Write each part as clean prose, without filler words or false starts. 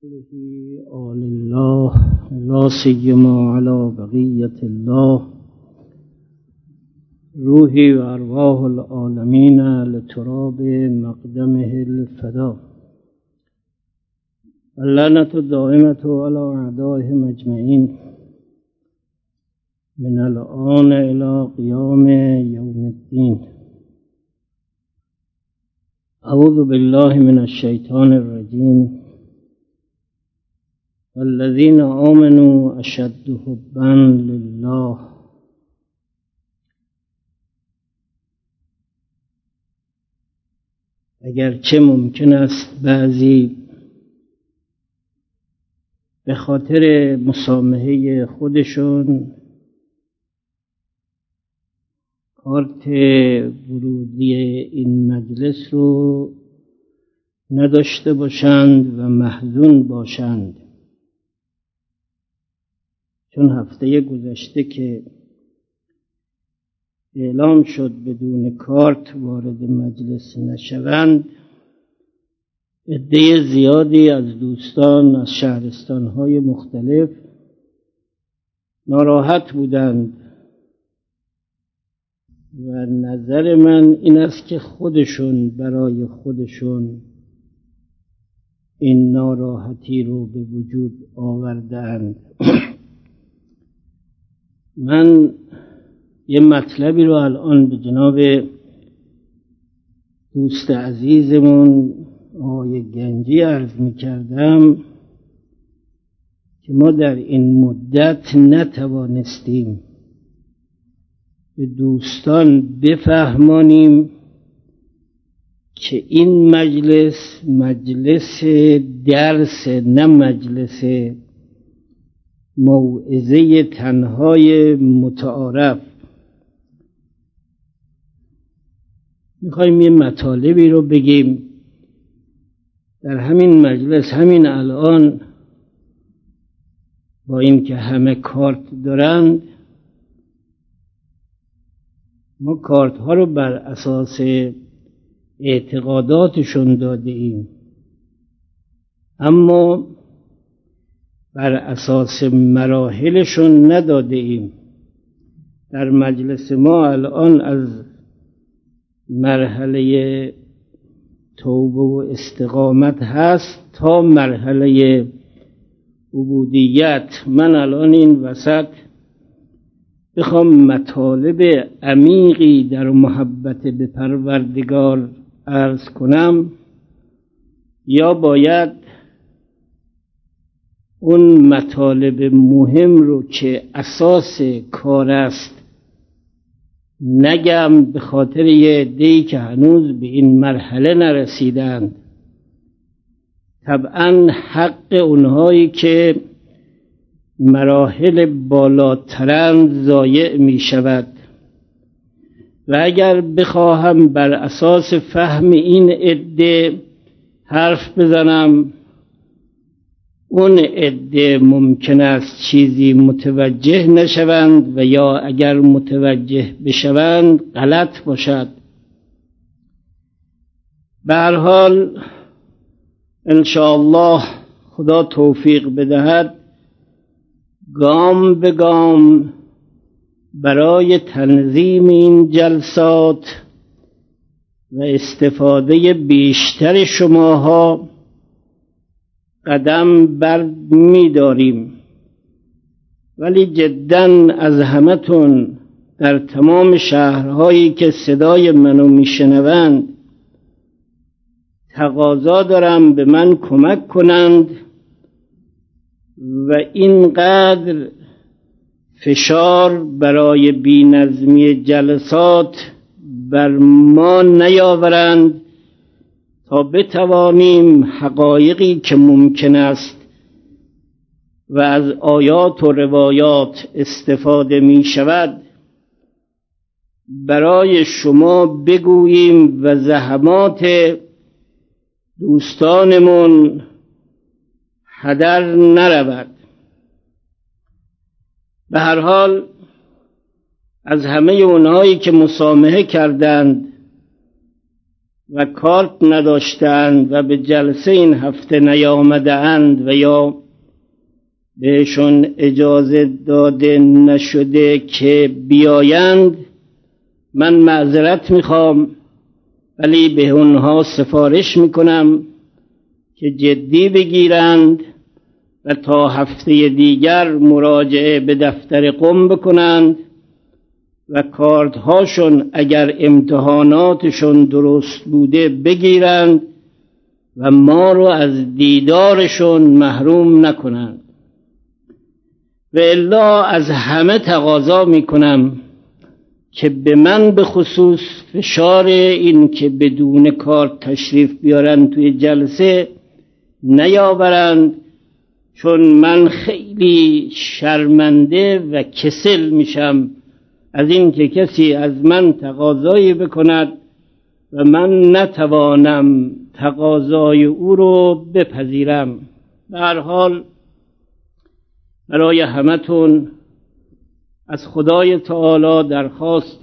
آل الله لا سیما علی بقیة الله روحی و ارواح العالمین لتراب مقدمه الفدا اللعنة الدائمة علی اعدائهم اجمعین من الآن الى قیام یوم الدین. اعوذ بالله من الشیطان الرجیم. والذین آمنوا اشد حبا لله. اگرچه ممکن است بعضی به خاطر مسامحه خودشون کارت ورودی این مجلس رو نداشته باشند و محزون باشند، چون هفته گذشته که اعلام شد بدون کارت وارد مجلس نشوند، عده زیادی از دوستان از شهرستان‌های مختلف ناراحت بودند و نظر من این است که خودشون برای خودشون این ناراحتی رو به وجود آوردند. من یه مطلبی رو الان به جناب دوست عزیزمون آقای گنجی عرض می کردم که ما در این مدت نتوانستیم به دوستان بفهمانیم که این مجلس درس، نه مجلس موعظه تنهای متعارف. میخوایم یه مطالبی رو بگیم در همین مجلس. همین الان با این که همه کارت دارند، ما کارت ها رو بر اساس اعتقاداتشون داده ایم، اما بر اساس مراحلشون نداده ایم. در مجلس ما الان از مرحله توبه و استقامت هست تا مرحله عبودیت. من الان این وسط بخوام مطالب عمیقی در محبت به پروردگار عرض کنم، یا باید اون مطالب مهم رو که اساس کار است نگم، به خاطر یه عده‌ای که هنوز به این مرحله نرسیدند. طبعا حق اونهایی که مراحل بالاترند ضایع می شود و اگر بخواهم بر اساس فهم این عده حرف بزنم، اون عده ممکن است چیزی متوجه نشوند و یا اگر متوجه بشوند غلط باشد. به هر حال انشاءالله خدا توفیق بدهد، گام به گام برای تنظیم این جلسات و استفاده بیشتر شماها قدم بر می داریم. ولی جداً از همتون در تمام شهرهایی که صدای منو می شنوند تقاضا دارم به من کمک کنند و اینقدر فشار برای بی‌نظمی جلسات بر ما نیاورند تا بتوانیم حقایقی که ممکن است و از آیات و روایات استفاده می شود برای شما بگوییم و زحمات دوستانمون هدر نرود. به هر حال از همه اونهایی که مسامحه کردند و کارت نداشتند و به جلسه این هفته نیامده‌اند و یا بهشون اجازه داده نشده که بیایند، من معذرت میخوام، ولی به اونها سفارش میکنم که جدی بگیرند و تا هفته دیگر مراجعه به دفتر قم بکنند و کارتهاشون اگر امتحاناتشون درست بوده بگیرند و ما رو از دیدارشون محروم نکنند. و الا از همه تقاضا میکنم که به من به خصوص فشار این که بدون کارت تشریف بیارن توی جلسه نیاورند، چون من خیلی شرمنده و کسل میشم از این که کسی از من تقاضایی بکند و من نتوانم تقاضای او رو بپذیرم. به هر حال برای همتون از خدای تعالی درخواست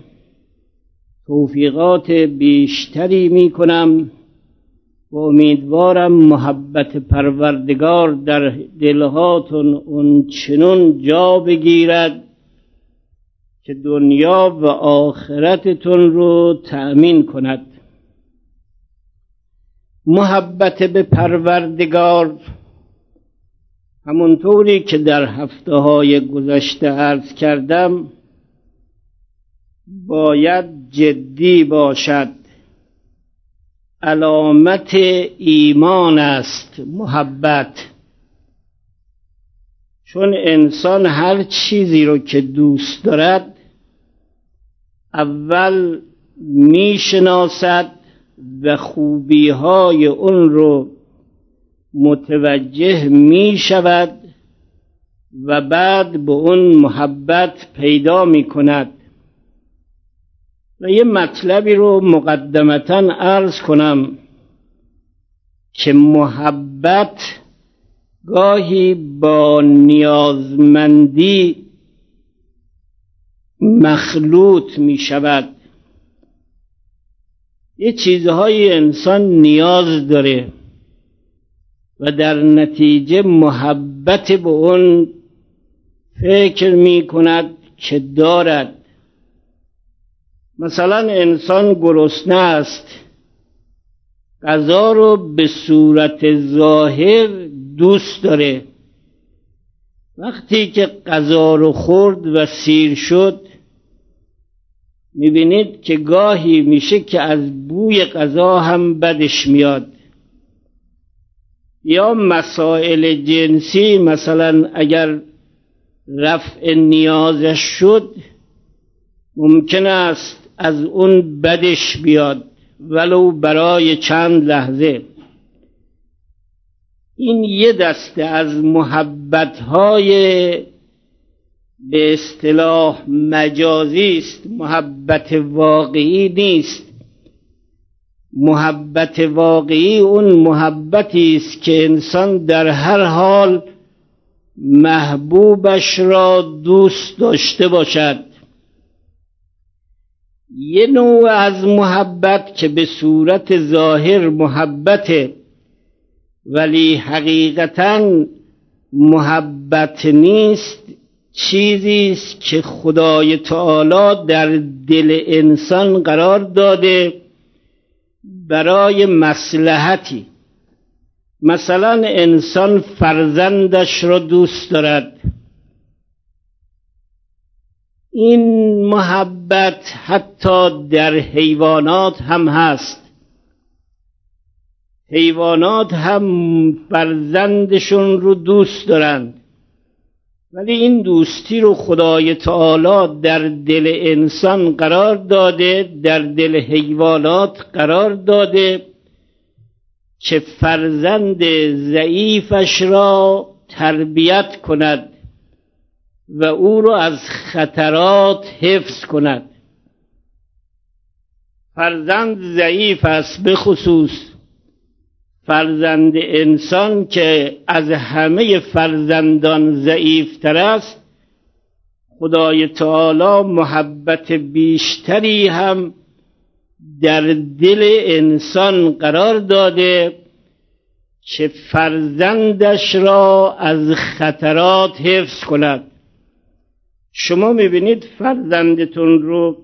توفیقات بیشتری می کنم و امیدوارم محبت پروردگار در دلهاتون اون چنون جا بگیرد که دنیا و آخرتتون رو تأمین کند. محبت به پروردگار همونطوری که در هفته‌های گذشته عرض کردم باید جدی باشد. علامت ایمان است محبت، چون انسان هر چیزی رو که دوست دارد اول میشناسد و خوبی‌های اون رو متوجه می شود و بعد به اون محبت پیدا می کند. و یه مطلبی رو مقدمتاً عرض کنم که محبت گاهی با نیازمندی مخلوط می شود. یه چیزهای انسان نیاز داره و در نتیجه محبت به اون فکر می کند که دارد. مثلا انسان گرسنه است، غذا رو به صورت ظاهر دوست داره. وقتی که غذا رو خورد و سیر شد میبینید که گاهی میشه که از بوی غذا هم بدش میاد. یا مسائل جنسی، مثلا اگر رفع نیازش شد ممکن است از اون بدش بیاد ولو برای چند لحظه. این یه دسته از محبت‌های به اصطلاح مجازی است، محبت واقعی نیست. محبت واقعی اون محبتی است که انسان در هر حال محبوبش را دوست داشته باشد. یه نوع از محبت که به صورت ظاهر محبته ولی حقیقتاً محبت نیست، چیزی است که خدای تعالی در دل انسان قرار داده برای مصلحتی. مثلا انسان فرزندش را دوست دارد. این محبت حتی در حیوانات هم هست. حیوانات هم فرزندشون رو دوست دارند، ولی این دوستی رو خدای تعالی در دل انسان قرار داده، در دل حیوانات قرار داده که فرزند ضعیفش را تربیت کند و او را از خطرات حفظ کند. فرزند ضعیف است، به خصوص فرزند انسان که از همه فرزندان ضعیفتر است. خدای تعالی محبت بیشتری هم در دل انسان قرار داده که فرزندش را از خطرات حفظ کند. شما میبینید فرزندتون رو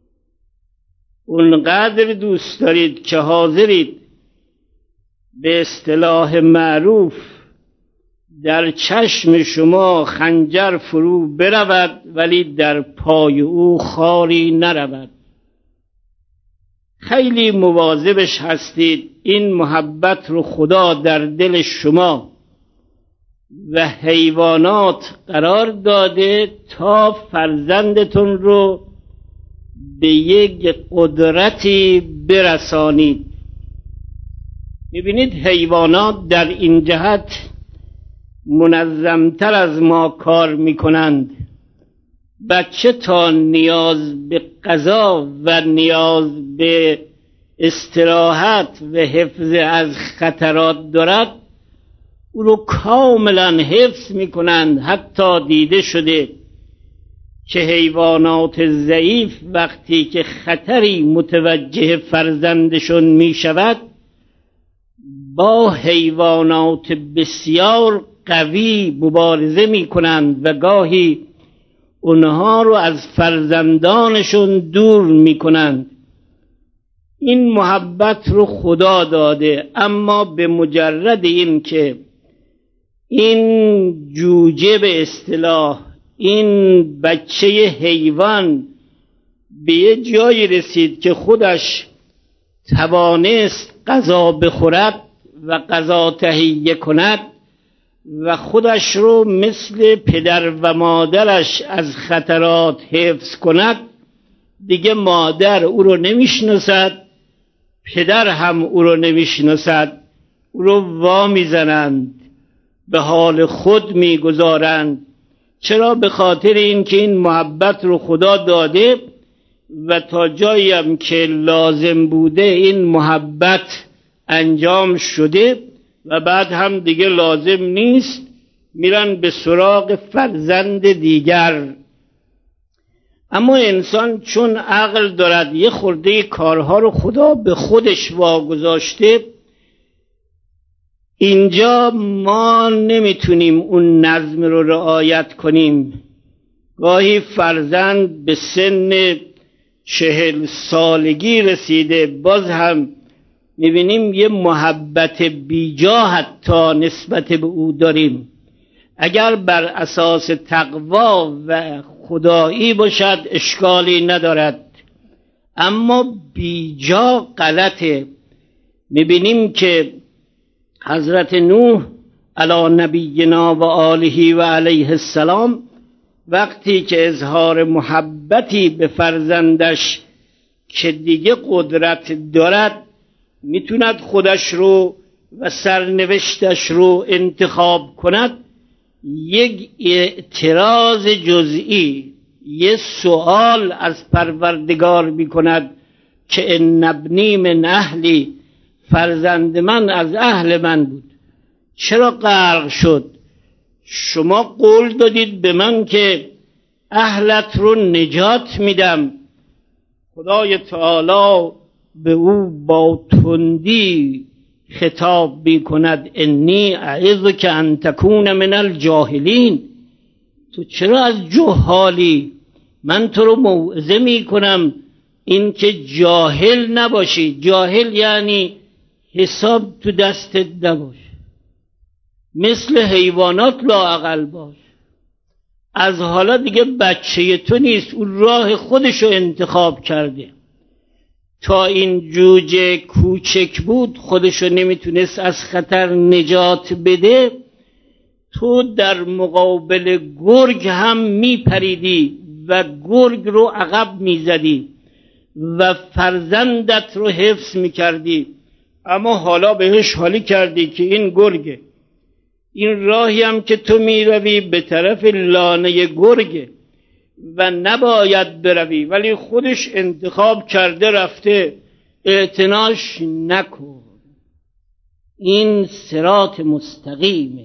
اونقدر دوست دارید که حاضرید به اصطلاح معروف در چشم شما خنجر فرو برود ولی در پای او خاری نرود. خیلی مواظبش هستید. این محبت رو خدا در دل شما و حیوانات قرار داده تا فرزندتون رو به یک قدرتی برسانید. میبینید حیوانات در این جهت منظمتر از ما کار میکنند. بچه تا نیاز به غذا و نیاز به استراحت و حفظ از خطرات دارد او رو کاملا حفظ میکنند. حتی دیده شده که حیوانات ضعیف وقتی که خطری متوجه فرزندشون میشود با حیوانات بسیار قوی مبارزه میکنند و گاهی اونها رو از فرزندانشون دور میکنند. این محبت رو خدا داده، اما به مجرد این که این جوجه به اصطلاح این بچه حیوان به یه جایی رسید که خودش توانست غذا بخورد و غذا تهیه کند و خودش رو مثل پدر و مادرش از خطرات حفظ کند، دیگه مادر او رو نمیشناسد، پدر هم او رو نمیشناسد، او رو وا میزنند، به حال خود میگذارند. چرا؟ به خاطر اینکه این محبت رو خدا داده و تا جایی هم که لازم بوده این محبت انجام شده و بعد هم دیگه لازم نیست، میرن به سراغ فرزند دیگر. اما انسان چون عقل دارد یه خورده کارها رو خدا به خودش واگذاشته، اینجا ما نمیتونیم اون نظم رو رعایت کنیم. گاهی فرزند به سن 40 سالگی رسیده باز هم میبینیم یه محبت بیجا حتی نسبت به او داریم. اگر بر اساس تقوا و خدایی باشد اشکالی ندارد، اما بیجا غلطه. میبینیم که حضرت نوح علی نبینا و آله و علیه السلام وقتی که اظهار محبتی به فرزندش که دیگه قدرت دارد میتوند خودش رو و سرنوشتش رو انتخاب کند، یک اعتراض جزئی، یک سوال از پروردگار میکند که ان ابنی من اهلی، فرزند من از اهل من بود، چرا غرق شد؟ شما قول دادید به من که اهلت رو نجات میدم. خدای تعالی به او با تندی خطاب میکند انی اعظک ان تکون من الجاهلین، تو چرا از جهالی؟ من تو رو موعظه میکنم این که جاهل نباشی. جاهل یعنی حساب تو دستت نباش، مثل حیوانات لااقل باش. از حالا دیگه بچه تو نیست، اون راه خودشو انتخاب کرده. تا این جوجه کوچک بود خودشو نمیتونست از خطر نجات بده، تو در مقابل گرگ هم میپریدی و گرگ رو عقب میزدی و فرزندت رو حفظ میکردی. اما حالا بهش حالی کردی که این گرگه، این راهی هم که تو میروی به طرف لانه گرگه و نباید بروی، ولی خودش انتخاب کرده رفته، اعتناش نکن. این صراط مستقیمه.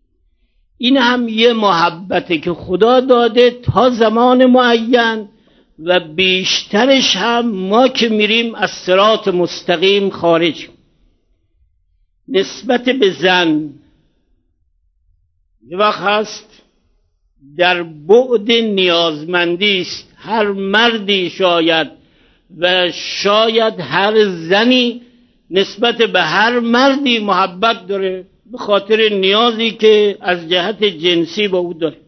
این هم یه محبته که خدا داده تا زمان معین و بیشترش هم ما که میریم از صراط مستقیم خارج. نسبت به زن یه وقت هست در بعد نیازمندی است، هر مردی شاید و شاید هر زنی نسبت به هر مردی محبت داره به خاطر نیازی که از جهت جنسی با او داره.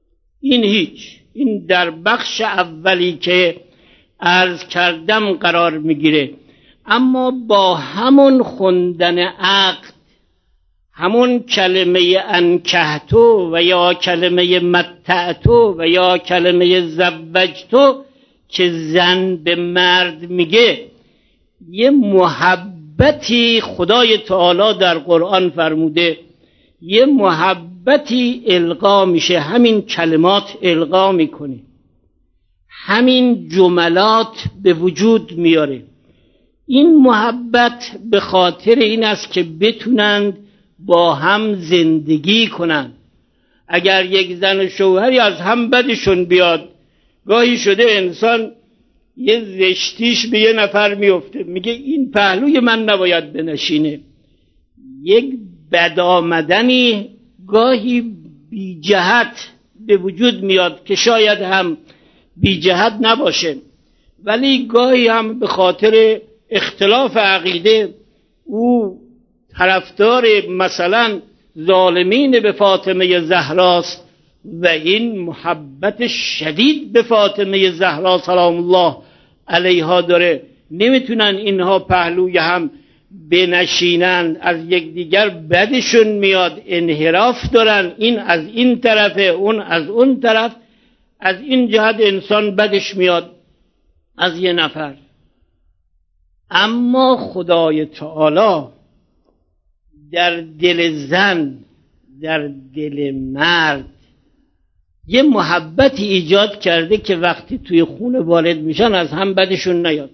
این در بخش اولی که عرض کردم قرار میگیره. اما با همون خوندن عقد، همون کلمه انکحتو و یا کلمه متعتو و یا کلمه زوجتو که زن به مرد میگه، یه محبتی خدای تعالی در قرآن فرموده، یه محبتی القا میشه، همین کلمات القا میکنه، همین جملات به وجود میاره. این محبت به خاطر این است که بتونند با هم زندگی کنند. اگر یک زن و شوهری از هم بدشون بیاد، گاهی شده انسان یه زشتیش به یه نفر میفته، میگه این پهلوی من نباید بنشینه. یک بد آمدنی گاهی بی جهت به وجود میاد که شاید هم بی جهت نباشه، ولی گاهی هم به خاطر اختلاف عقیده او طرفدار مثلا ظالمین به فاطمه زهراست و این محبت شدید به فاطمه زهرا سلام الله علیها داره، نمیتونن اینها پهلوی هم بنشینن، از یکدیگر بدشون میاد، انحراف دارن، این از این طرفه اون از اون طرف. از این جهت انسان بدش میاد از یه نفر. اما خدای تعالی در دل زن، در دل مرد یه محبتی ایجاد کرده که وقتی توی خونه وارد میشن از هم بدشون نیاد،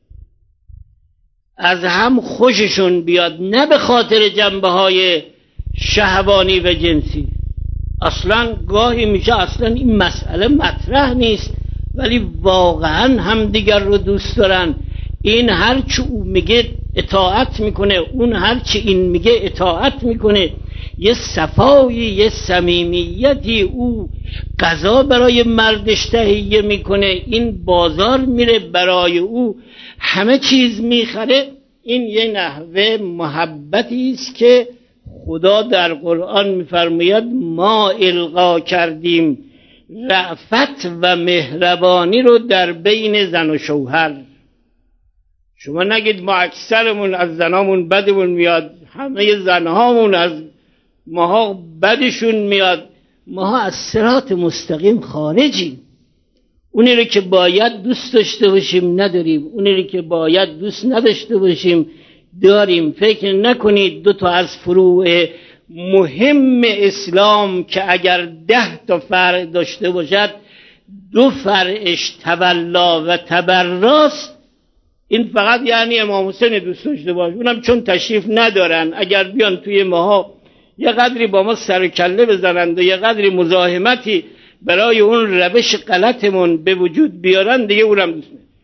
از هم خوششون بیاد، نه به خاطر جنبه های شهوانی و جنسی. اصلا گاهی میشه اصلا این مسئله مطرح نیست، ولی واقعا هم دیگر رو دوست دارن. این هرچی او میگه اطاعت میکنه، اون هرچی این میگه اطاعت میکنه. یه صفایی، یه صمیمیتی، او غذا برای مردش تهیه میکنه، این بازار میره برای او همه چیز میخره. این یه نحوه محبتی است که خدا در قرآن میفرماید ما القا کردیم رأفت و مهربانی رو در بین زن و شوهر. شما نگید ما اکثرمون از زنامون بدمون میاد، همه زنهامون از ماها بدشون میاد. ماها از صراط مستقیم خارجیم. اونی رو که باید دوست داشته باشیم نداریم، اونی رو که باید دوست نداشته باشیم داریم. فکر نکنید 2 تا از فروع مهم اسلام که اگر 10 تا فرع داشته باشد 2 فرعش تولا و تبراست، این فقط یعنی امام حسین دوست داشته باش، اونم چون تشریف ندارن اگر بیان توی ماها یه قدری با ما سر و کله بزنند و یه قدری مزاحمتی برای اون روش غلطمون به وجود بیارن، دیگه اونم دوست ندارم.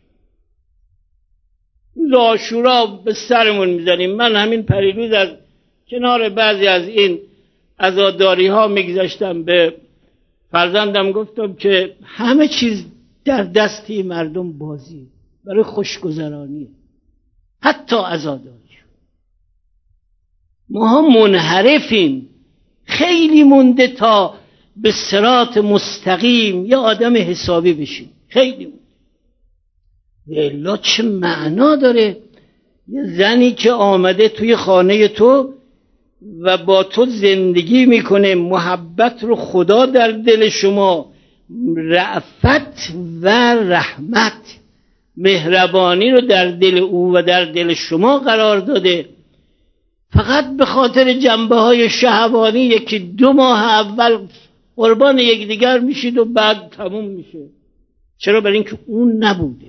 روز عاشورا به سرمون میزنیم. من همین پریروز از کنار بعضی از این عزاداری ها میگذاشتم، به فرزندم گفتم که همه چیز در دستی مردم بازی برای خوشگذرانی، حتی عزاداری. ما منحرفیم، خیلی مونده تا به صراط مستقیم یا آدم حسابی بشیم، خیلی مونده. الا چه معنا داره یه زنی که آمده توی خانه تو و با تو زندگی میکنه، محبت رو خدا در دل شما، رأفت و رحمت، مهربانی رو در دل او و در دل شما قرار داده، فقط به خاطر جنبه های شهوانی 1-2 ماه اول قربان یکدیگر میشید و بعد تموم میشه. چرا؟ برای اینکه اون نبوده.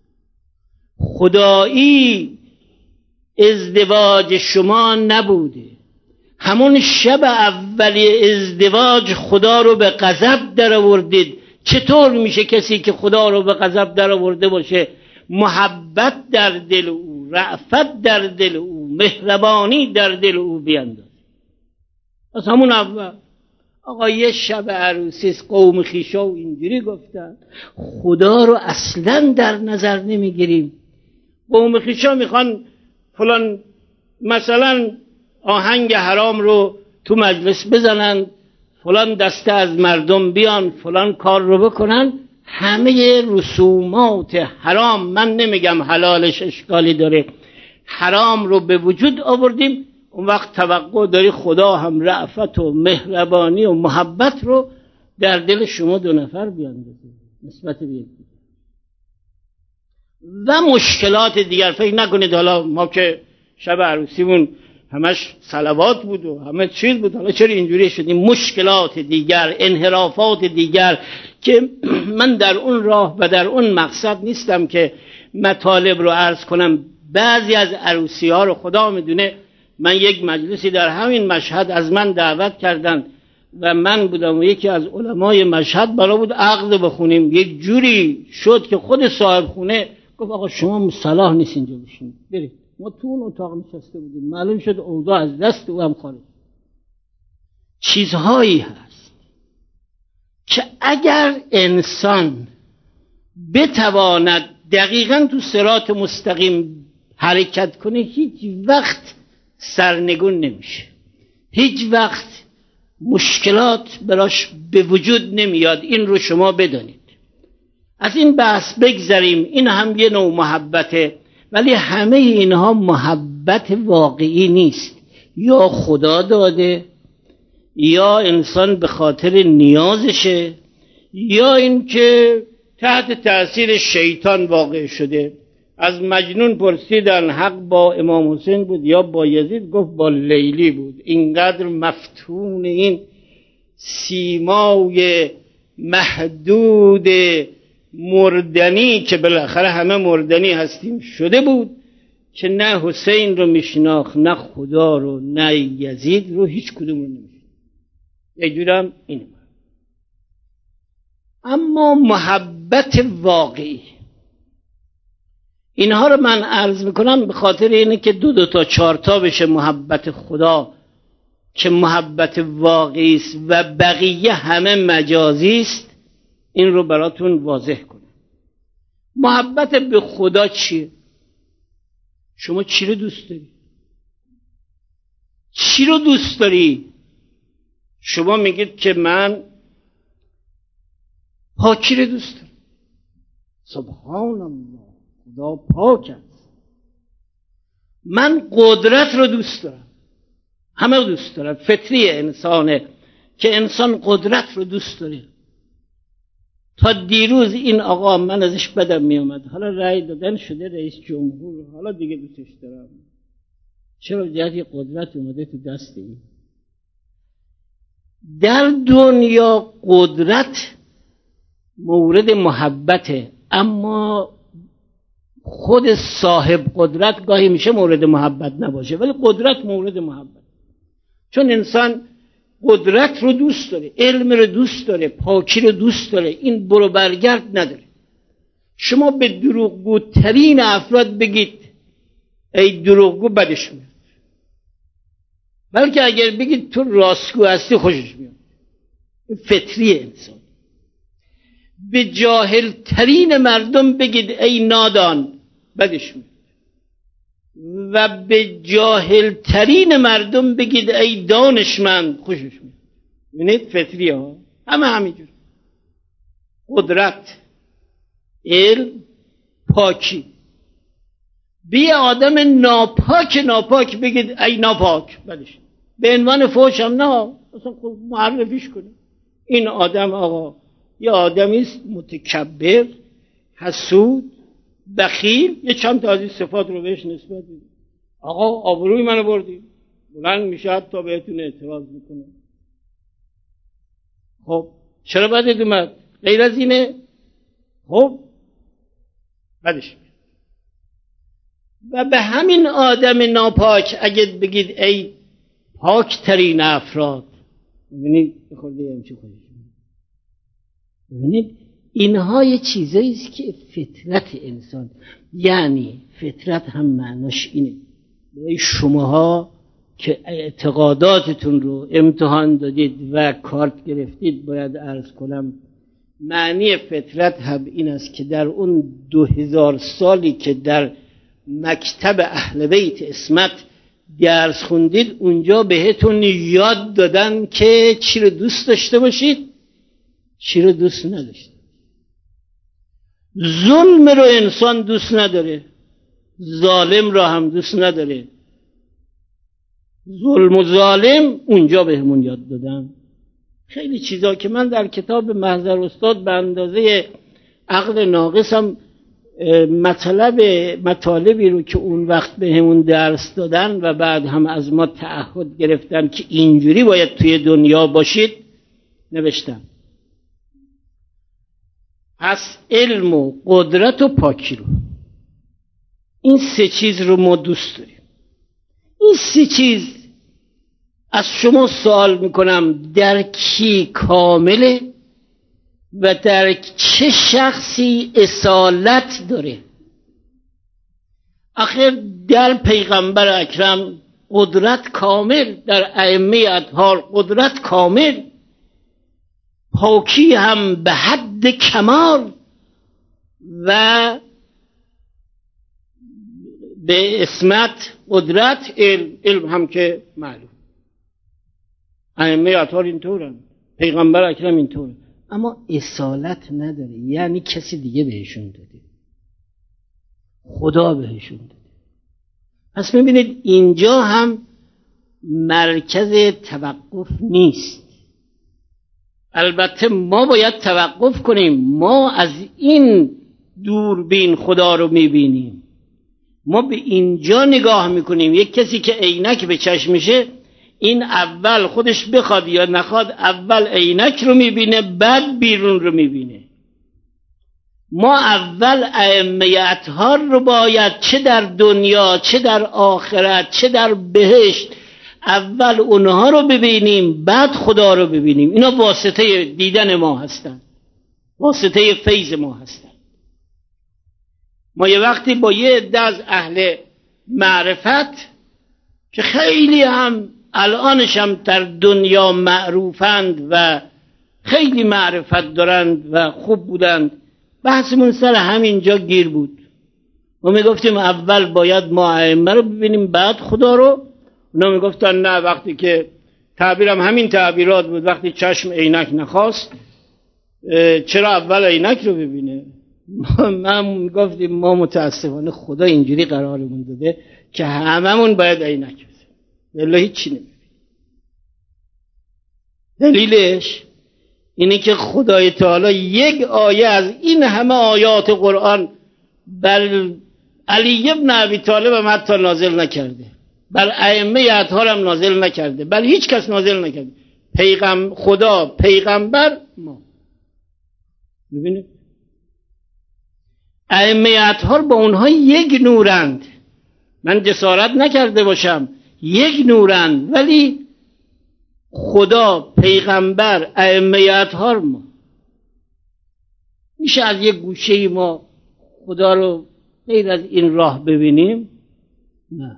خدایی ازدواج شما نبوده. همون شب اولی ازدواج خدا رو به غضب در آوردید چطور میشه کسی که خدا رو به غضب در آورده باشه محبت در دل او، رأفت در دل او، مهربانی در دل او بیندازه؟ از همون اول آقا یه شب عروسی قوم خویشا و اینجوری گفتن خدا رو اصلا در نظر نمیگیریم. قوم خویشا میخوان فلان مثلا آهنگ حرام رو تو مجلس بزنن، فلان دسته از مردم بیان فلان کار رو بکنن، همه رسومات حرام، من نمیگم حلالش اشکالی داره، حرام رو به وجود آوردیم. اون وقت توقع داری خدا هم رأفت و مهربانی و محبت رو در دل شما دو نفر بیاندازه نسبت به یکی و مشکلات دیگر. فکر نکنید حالا ما که شب عروسیمون همش صلوات بود و همه چیز بود، حالا چرا اینجوری شدیم؟ مشکلات دیگر، انحرافات دیگر که من در اون راه و در اون مقصد نیستم که مطالب رو عرض کنم. بعضی از عروسی ها رو خدا میدونه، من یک مجلسی در همین مشهد از من دعوت کردن و من بودم و یکی از علمای مشهد برا بود عقد بخونیم. یک جوری شد که خود صاحب خونه گفت آقا شما صلاح نیست اینجا بشینید، برید. ما تو اون اتاق نشسته بودیم، معلوم شد اوضاع از دست او هم خارج. چیزهایی هست که اگر انسان بتواند دقیقاً تو صراط مستقیم حرکت کنه هیچ وقت سرنگون نمیشه، هیچ وقت مشکلات براش به وجود نمیاد. این رو شما بدانید. از این بحث بگذریم. این هم یه نوع محبته، ولی همه اینها محبت واقعی نیست. یا خدا داده، یا انسان به خاطر نیازشه، یا اینکه تحت تأثیر شیطان واقع شده. از مجنون پرسیدن حق با امام حسین بود یا با یزید؟ گفت با لیلی بود. اینقدر مفتون این سیمای محدود مردنی که بالاخره همه مردنی هستیم شده بود که نه حسین رو میشناخت، نه خدا رو، نه یزید رو، هیچ کدوم رو نمیشناخت. یک جورم اینه. اما محبت واقعی، اینها رو من عرض میکنم به خاطر اینه که دو تا چهار تا بشه محبت خدا که محبت واقعی است و بقیه همه مجازی است. این رو براتون واضح کنم. محبت به خدا چیه؟ شما چی رو دوست داری؟ چی رو دوست داری؟ شما میگید که من پاکی رو دوست دارم. سبحان الله، خدا پاک است. من قدرت رو دوست دارم. همه رو دوست دارم. فطری انسانه که انسان قدرت رو دوست داره. تا دیروز این آقا من ازش بدم می اومد، حالا رأی دادن شده رئیس جمهور، حالا دیگه دوستش دارم. چرا جهتی قدرت اومده تو دست این؟ در دنیا قدرت مورد محبته، اما خود صاحب قدرت گاهی میشه مورد محبت نباشه، ولی قدرت مورد محبت. چون انسان قدرت رو دوست داره، علم رو دوست داره، پاکی رو دوست داره، این برو برگرد نداره. شما به دروغگوترین افراد بگید ای دروغگو بدش میاد، بلکه اگر بگید تو راستگو هستی خوشش میاد. این فطری انسان. به جاهل ترین مردم بگید ای نادان بدش میاد و به جاهل ترین مردم بگید ای دانشمند خوشش میاد. ببینید فطری ها همه همینجور. قدرت، علم، پاکی. بی آدم ناپاک بگید ای ناپاک بدش. به عنوان فوش هم نه، اصلا معرفیش کنید. این آدم آقا یه آدمی است متکبر، حسود، بخیل، یه چند تا از این صفات رو بهش نسبت بدید. آقا آبروی منو بردی، بلند میشه حتی بهتون اعتراض میکنه. خب چرا بدت اومد؟ غیر از اینه؟ خب بدش میاد. و به همین آدم ناپاک اگه بگید ای پاک ترین افراد، ببینید بخورده همچه خودش. ببینید اینها یه چیزایی است که فطرت انسان، یعنی فطرت هم معناش اینه. برای شماها که اعتقاداتتون رو امتحان دادید و کارت گرفتید باید عرض کنم معنی فطرت هم این است که در اون 2000 سالی که در مکتب اهل بیت عصمت درس خوندید اونجا بهتون یاد دادن که چی رو دوست داشته باشید چی رو دوست نداشته. ظلم رو انسان دوست نداره، ظالم رو هم دوست نداره. ظلم و ظالم اونجا بهمون یاد دادن. خیلی چیزا که من در محضر استاد به اندازه عقل ناقصم مطالبی رو که اون وقت بهمون درس دادن و بعد هم از ما تعهد گرفتن که اینجوری باید توی دنیا باشید نوشتم. پس علم و قدرت و پاکی رو، این 3 چیز رو ما دوست داریم. این 3 چیز از شما سوال میکنم در کی کامله و در چه شخصی اصالت داره؟ آخر در پیغمبر اکرم قدرت کامل، در ائمه اطهار قدرت کامل، پاکی هم به حد کمال و به عصمت قدرت، علم هم که معلوم. ائمه اطهار اینطورن، پیغمبر اکرم اینطوره، اما اصالت نداره، یعنی کسی دیگه بهشون داده، خدا بهشون داده. پس میبینید اینجا هم مرکز توقف نیست. البته ما باید توقف کنیم، ما از این دوربین خدا رو میبینیم، ما به اینجا نگاه میکنیم. یک کسی که عینک به چشمشه این اول خودش بخواد یا نخواد اول عینک رو میبینه بعد بیرون رو میبینه. ما اول ائمه اطهار رو باید چه در دنیا چه در آخرت چه در بهشت اول اونها رو ببینیم بعد خدا رو ببینیم. اینا واسطه دیدن ما هستن، واسطه فیض ما هستن. ما یه وقتی با یه عده از اهل معرفت که خیلی هم الانش هم در دنیا معروفند و خیلی معرفت دارند و خوب بودند، بحثمون سر همینجا گیر بود. ما میگفتیم اول باید ما ائمه رو ببینیم بعد خدا رو. اونا میگفتن نه، وقتی که تعبیرم همین تعبیرات بود، وقتی چشم عینک نخواست چرا اول عینک رو ببینه؟ ما میگفتیم ما متاسفانه خدا اینجوری قرارمون داده که هممون باید عینک بزنیم، والله هیچی نمیبینیم. دلیلش اینه که خدای تعالی یک آیه از این همه آیات قرآن بر علی ابن ابی طالب هم حتی نازل نکرده، بر ائمه اطهار هم نازل نکرده، بل هیچ کس نازل نکرده. خدا، پیغمبر، ما. ببینید ائمه اطهار با اونها یک نورند، من جسارت نکرده باشم یک نورند، ولی خدا، پیغمبر، ائمه اطهار ما. میشه از یک گوشه ما خدا رو غیر از این راه ببینیم؟ نه،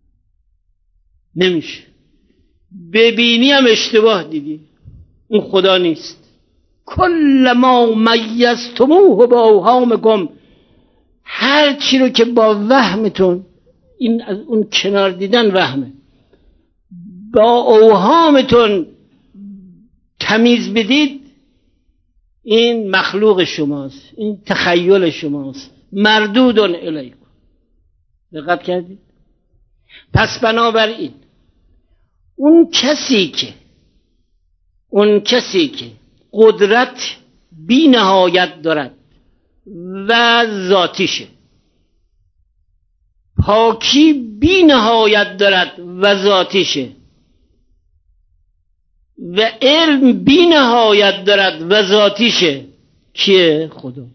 نمیشه. ببینی هم اشتباه دیدی، اون خدا نیست. کل ما میزتموه با اوهامکم، هر چی رو که با وهمتون، این از اون کنار دیدن وهمه، با اوهامتون تمیز بدید، این مخلوق شماست، این تخیل شماست، مردود الیکم. دقت کردید؟ پس بنابراین اون کسی که قدرت بی نهایت دارد و ذاتیشه، پاکی بی نهایت دارد و ذاتیشه، و علم بی نهایت دارد و ذاتیشه، کیه؟ خدا.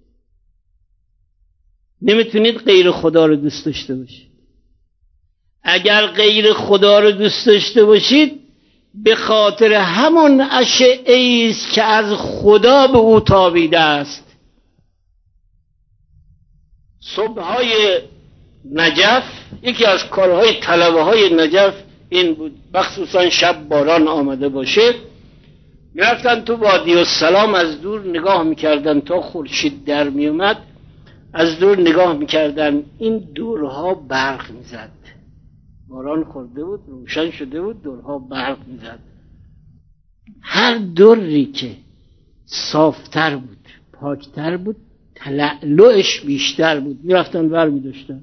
نمیتونید غیر خدا رو دوست داشته باشید. اگر غیر خدا رو دوست داشته باشید به خاطر همون اشعه‌ای است که از خدا به او تابیده است. صبح‌های نجف، یکی از کارهای طلبه‌های نجف این بود، مخصوصا شب باران آمده باشه، میرفتن تو وادی السلام، از دور نگاه میکردن تا خورشید در میومد، از دور نگاه میکردن، این دورها برق میزد، باران خورده بود، روشن شده بود، دورها برق میزد. هر دوری که صافتر بود، پاکتر بود، تلألؤش بیشتر بود، میرفتن ور میداشتن.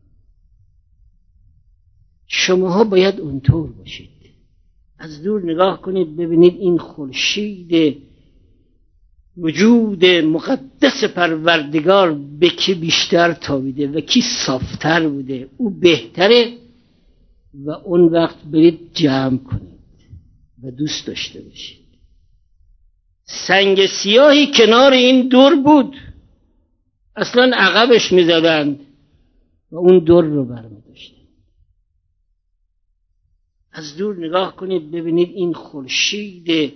شماها باید اونطور باشید، از دور نگاه کنید ببینید این خورشید وجود مقدس پروردگار به کی بیشتر تابیده و کی صافتر بوده، او بهتره، و اون وقت برید جمع کنید و دوست داشته باشید. سنگ سیاهی کنار این دور بود، اصلا عقبش میزدند و اون دور رو برمی‌داشتند. از دور نگاه کنید ببینید این خورشید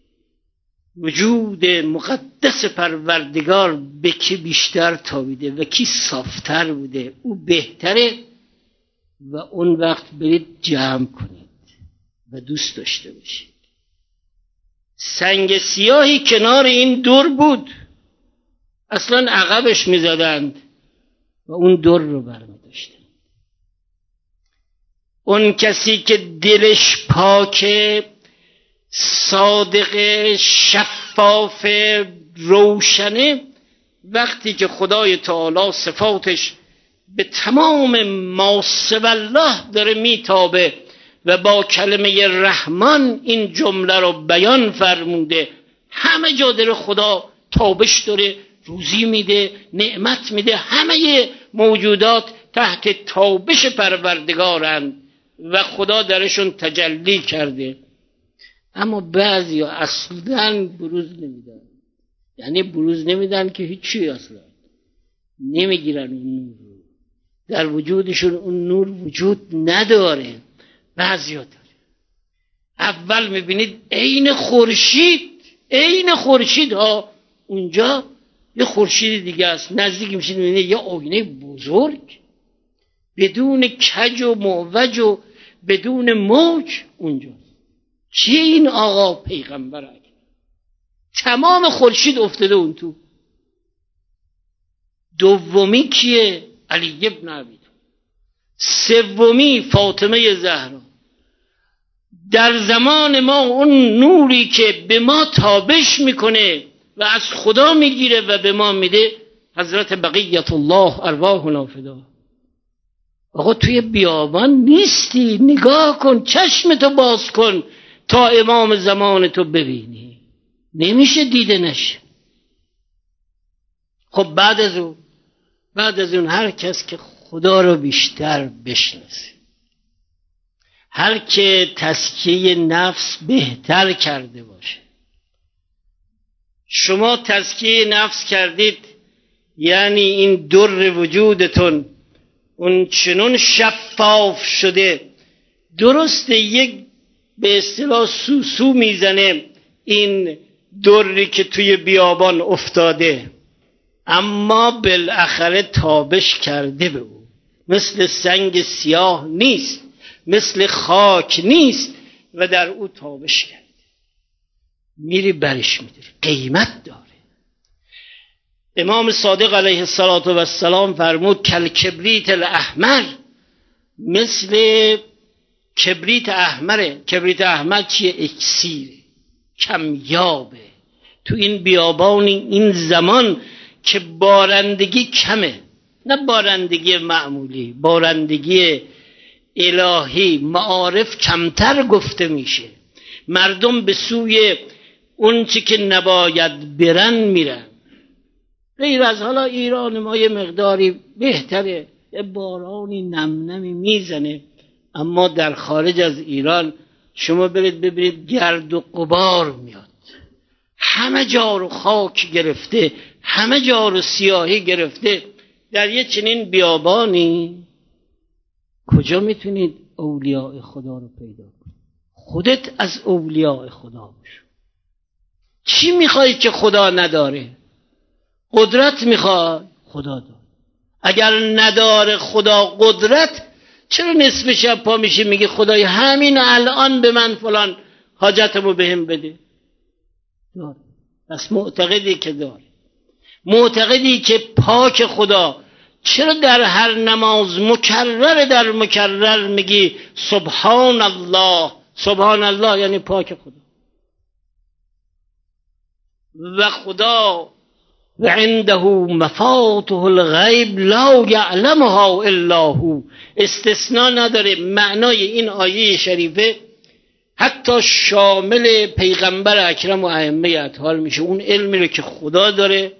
وجود مقدس پروردگار به کی بیشتر تابیده و کی صافتر بوده، او بهتره، و اون وقت برید جمع کنید و دوست داشته باشید. سنگ سیاهی کنار این دور بود، اصلا عقبش میزدند و اون دور رو برمی‌داشتند. اون کسی که دلش پاکه، صادق، شفاف، روشنه، وقتی که خدای تعالی صفاتش به تمام ما سوی الله داره میتابه و با کلمه رحمان این جمله رو بیان فرموده، همه جا داره خدا تابش داره، روزی میده، نعمت میده، همه موجودات تحت تابش پروردگارند و خدا درشون تجلی کرده. اما بعضی ها اصلا بروز نمیدن، یعنی بروز نمیدن که هیچی، اصلا نمیگیرن اون نور رو، در وجودشون اون نور وجود نداره. بعضی ها داره. اول میبینید عین خورشید ها، اونجا یه خورشید دیگه است، نزدیک میشید میبینید یه آینه بزرگ بدون کج و معوج و بدون موج اونجا. کی این آقا؟ پیغمبر اکرم. تمام خورشید افتاده اون تو. دومی کیه؟ علی ابن ابی طالب. سومی فاطمه زهرا. در زمان ما اون نوری که به ما تابش میکنه و از خدا میگیره و به ما میده، حضرت بقیت الله ارواحنا فدا. آقا توی بیابان نیستی، نگاه کن، چشمتو باز کن تا امام زمان تو ببینی، نمیشه دیده نشه. خب بعد از اون هر کس که خدا رو بیشتر بشناسه، هر که تزکیه نفس بهتر کرده باشه. شما تزکیه نفس کردید، یعنی این در وجودتون اون چنون شفاف شده، درسته یک به اصطلاح سوسو میزنه این دری که توی بیابان افتاده، اما بالاخره تابش کرده به او، مثل سنگ سیاه نیست، مثل خاک نیست و در او تابش کرده، میری برش میداری، قیمت داره. امام صادق علیه السلام فرمود کل کبریت الاحمر، مثل کبریت احمره. کبریت احمر چیه؟ اکسیره، کمیابه. تو این بیابان این زمان که بارندگی کمه، نه بارندگی معمولی، بارندگی الهی، معارف کمتر گفته میشه، مردم به سوی اون چی که نباید برن میرن. غیر از حالا ایران ما یه مقداری بهتره، یه بارانی نمنمی میزنه، اما در خارج از ایران شما برید ببینید گرد و غبار میاد، همه جا رو خاک گرفته، همه جا رو سیاهی گرفته. در یه چنین بیابانی کجا میتونید اولیاء خدا رو پیدا کنید؟ خودت از اولیاء خدا بشو. چی میخوای که خدا نداره؟ قدرت میخوای؟ خدا داره. اگر نداره خدا قدرت، چرا نصف شب پا میشی میگه خدای همین الان به من فلان حاجتمو بهم بده؟ داره. پس معتقدی که داره، معتقدی که پاک خدا، چرا در هر نماز مکرر در مکرر میگی سبحان الله؟ سبحان الله یعنی پاک خدا. و خدا و عنده مفاتح الغیب لا یعلمها الا هو، استثناء نداره. معنای این آیه شریفه حتی شامل پیغمبر اکرم و ائمه اطهار میشه. اون علمی رو که خدا داره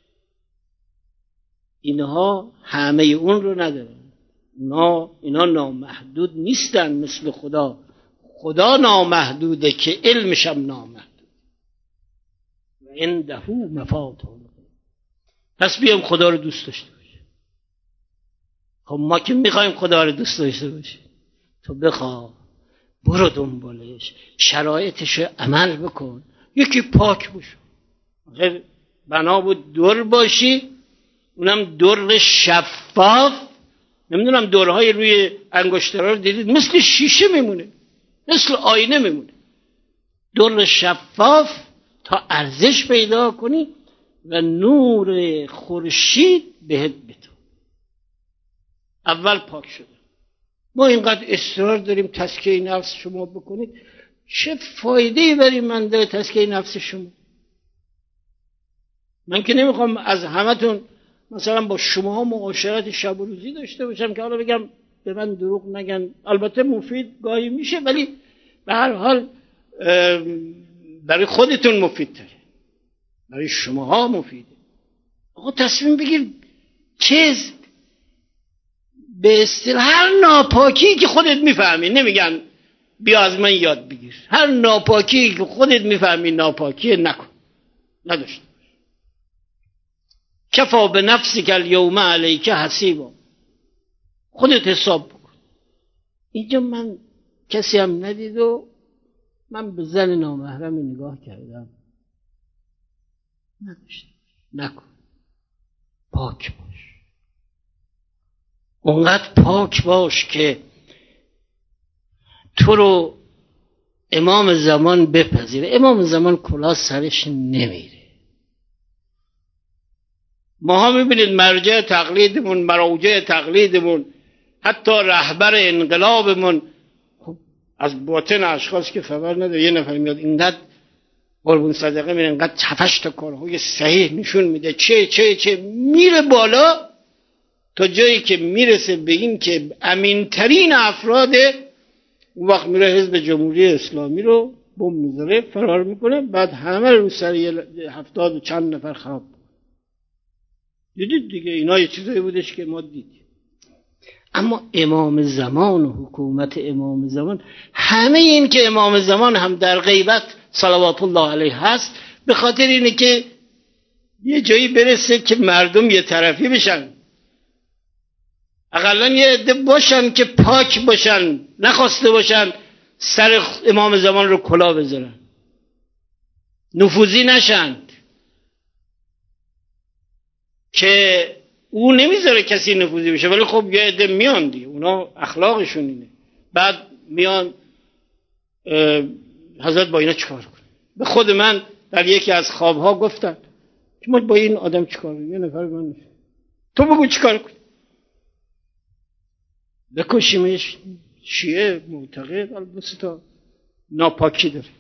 اینها همه اون رو نداره. اینا نامحدود نیستن مثل خدا. خدا نامحدوده که علمش هم نامحدود. و عنده مفاتح الغیب. پس بیام خدا رو دوست داشته باشیم. خب ما که میخوایم خدا رو دوست داشته باشیم، تو بخوا، برو دنبالش، شرایطش عمل بکن. یکی پاک باشه، غیر بنا بود در باشی، اونم در شفاف. نمیدونم درهای روی انگشترها رو دیدید، مثل شیشه میمونه، مثل آینه میمونه. در شفاف تا ارزش پیدا کنی و نور خورشید بهت بده. اول پاک شده. ما اینقدر اصرار داریم تزکیه نفس شما بکنید، چه فایده‌ای برای من داره تزکیه نفس شما؟ من که نمیخوام از همتون مثلا با شما معاشرت شب و روزی داشته باشم که حالا بگم به من دروغ نگن. البته مفید گاهی میشه، ولی به هر حال برای خودتون مفید تره، برای شماها مفیده. آقا تصمیم بگیر چیز به اصطلاح هر ناپاکی که خودت میفهمی، نمیگن بیا از من یاد بگیر، هر ناپاکی که خودت میفهمی ناپاکیه نکن، نداشته باش. کفا به نفسک الیوم علیک حسیبا، خودت حساب بکن. اینجا من کسی هم ندید و من به زن نامحرمی نگاه کردم، نداشته نکن. پاک باش، اونقدر پاک باش که تو رو امام زمان بپذیره. امام زمان کلاه سرش نمیره. ماها میبینید مرجع تقلیدمون، مراجع تقلیدمون، حتی رهبر انقلابمون، خب از باطن اشخاص که خبر نداره. یه نفر میاد اینقدر قربون صدقه میره، اینقدر 7-8 تا کارهای صحیح نشون میده، چه میره بالا تا جایی که میرسه به این که امینترین افراد اون وقت میره حزب جمهوری اسلامی رو بم میذاره، فرار میکنه، بعد همه رو سر 70 و چند نفر خراب. دیدید دیگه، اینا یه چیزایی بودش که ما دیدیم. اما امام زمان و حکومت امام زمان، همه این که امام زمان هم در غیبت صلوات الله علیه هست، به خاطر اینه که یه جایی برسه که مردم یه طرفی بشن، اقلا یه عده باشن که پاک باشن، نخواسته باشن سر امام زمان رو کلاه بذارن، نفوذی نشند، که او نمیذاره کسی نفوذی بشه. ولی خب یه عده میان دیگه، اونا اخلاقشون اینه. بعد میان حضرت با اینا چیکار کنه؟ به خود من در یکی از خوابها گفتن که ما با این آدم چیکار کنیم؟ یه نفر من تو بگو چیکار کنیم؟ بکشیمش؟ شیعه معتقد البته تا ناپاکی داره،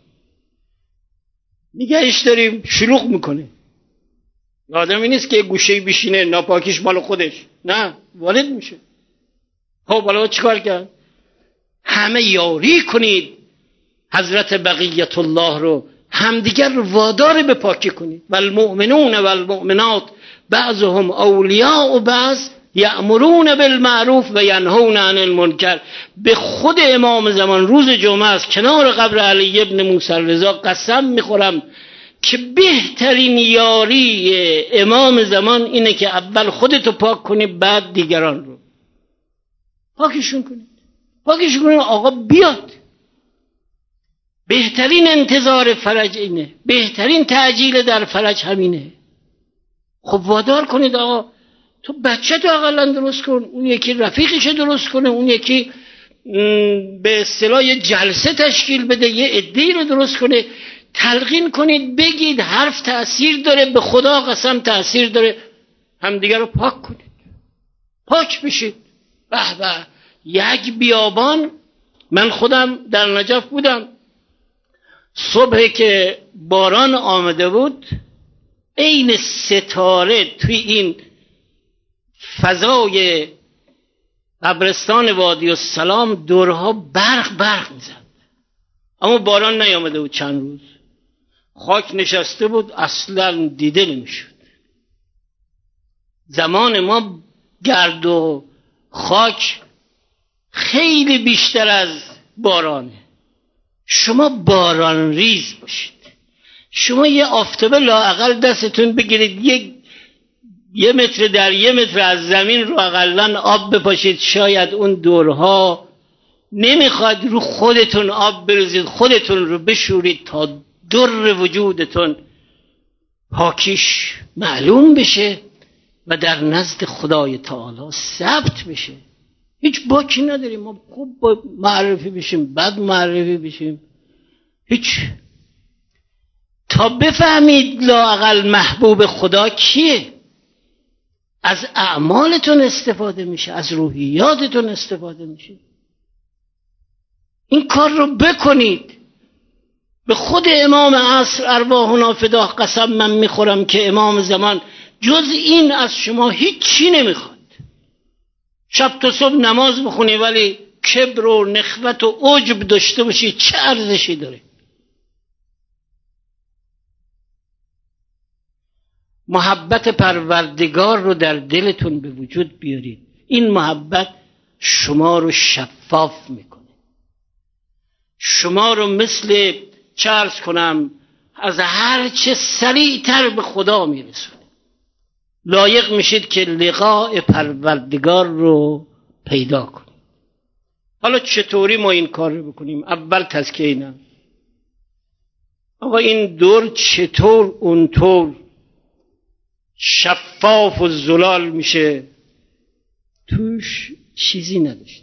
نگهش داریم شلوغ میکنه. آدمی نیست که گوشه بشینه ناپاکیش مال خودش، نه، وارد میشه. خب حالا چیکار کرد؟ همه یاری کنید حضرت بقیت الله رو، همدیگر رو وادار به پاکی کنید. والمؤمنون والمؤمنات بعضهم اولیاء بعض یأمرون بالمعروف و ینهون عن المنکر. به خود امام زمان روز جمعه است کنار قبر علی ابن موسی رضا قسم میخورم که بهترین یاری امام زمان اینه که اول خودتو پاک کنی، بعد دیگران رو پاکشون کنید. آقا بیاد. بهترین انتظار فرج اینه، بهترین تعجیل در فرج همینه. خب وادار کنید آقا تو بچه تو اقلا درست کن، اون یکی رفیقش درست کنه، اون یکی به اصطلاح یه جلسه تشکیل بده، یه عده‌ای رو درست کنه، تلقین کنید، بگید حرف تأثیر داره، به خدا قسم تأثیر داره، همدیگه رو پاک کنید، پاک بشید. به به، یک بیابان. من خودم در نجف بودم، صبح که باران آمده بود، عین ستاره توی این فضای قبرستان وادی السلام دورها برق میزد، اما باران نیامده بود چند روز، خاک نشسته بود، اصلا دیده نمیشد. زمان ما گرد و خاک خیلی بیشتر از بارانه. شما باران ریز باشید، شما یه آفتابه لااقل دستتون بگیرید، یه متر در یه متر از زمین رو اقلن آب بپاشید، شاید اون دورها نمیخواد رو خودتون آب بریزید، خودتون رو بشورید تا در وجودتون پاکیش معلوم بشه و در نزد خدای تعالی ثبت بشه. هیچ باکی نداریم، ما خوب معرفی بشیم، بد معرفی بشیم، هیچ. تا بفهمید لااقل محبوب خدا کیه، از اعمالتون استفاده میشه، از روحیاتتون استفاده میشه. این کار رو بکنید. به خود امام عصر ارواحنا فداه قسم من میخورم که امام زمان جز این از شما هیچی نمیخواد. شب تا صبح نماز بخونی ولی کبر و نخوت و عجب داشته باشی، چه ارزشی داره؟ محبت پروردگار رو در دلتون به وجود بیارید. این محبت شما رو شفاف میکنه، شما رو مثل چه عرض کنم از هر چه سریعتر به خدا میرسونه. لایق میشید که لقاء پروردگار رو پیدا کنید. حالا چطوری ما این کار رو بکنیم؟ اول تزکیه نفس. آقا این دور چطور اونطور شفاف و زلال میشه توش چیزی نداشته.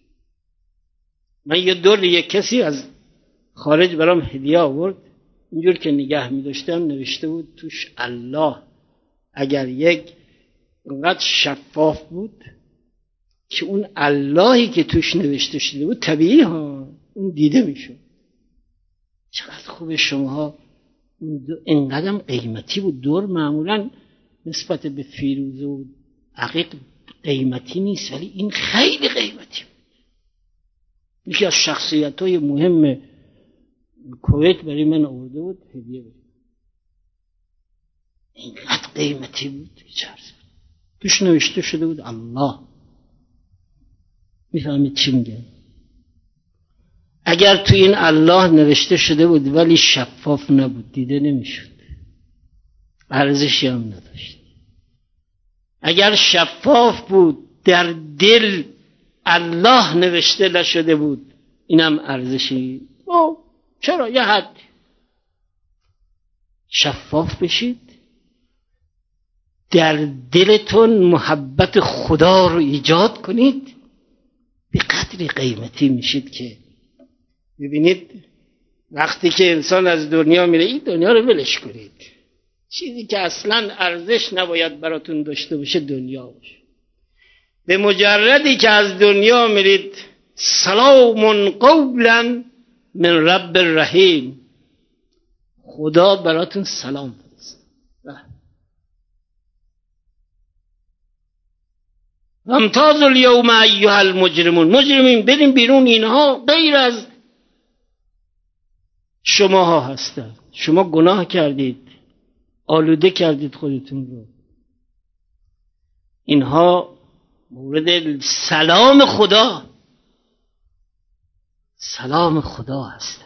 من یه دور یک کسی از خارج برام هدیه آورد، اینجور که نگه می‌داشتم نوشته بود توش الله. اگر یک اونقدر شفاف بود که اون اللهی که توش نوشته شده بود طبیعی ها اون دیده میشد. چقدر خوبه شماها. اینقدر قیمتی بود. دور معمولا نسبت به فیروزه و عقیق قیمتی نیست، ولی این خیلی قیمتی بود. یکی از شخصیت‌های مهم کویت برای من آورده بود هدیه بود. اینقدر قیمتی بود که توش نوشته شده بود الله. میفهمید چی میگه؟ اگر تو این الله نوشته شده بود ولی شفاف نبود، دیده نمیشد، ارزشی هم نداشت. اگر شفاف بود، در دل الله نوشته نشده بود، اینم ارزشی. چرا؟ یه حد شفاف بشید، در دلتون محبت خدا رو ایجاد کنید، به قدری قیمتی میشید که ببینید وقتی که انسان از دنیا میره، این دنیا رو ولش کنید. چیزی که اصلا ارزش نباید براتون داشته باشه دنیا باشه. به مجردی که از دنیا میرید، سلام قولا من رب الرحیم، خدا براتون سلام فرسته. امتاز الیوم ایها المجرمون، مجرمین بریم بیرون، اینها غیر از شماها هستند. شما گناه کردید، آلوده کردید خودتون رو. اینها مورد سلام خدا، سلام خدا هست.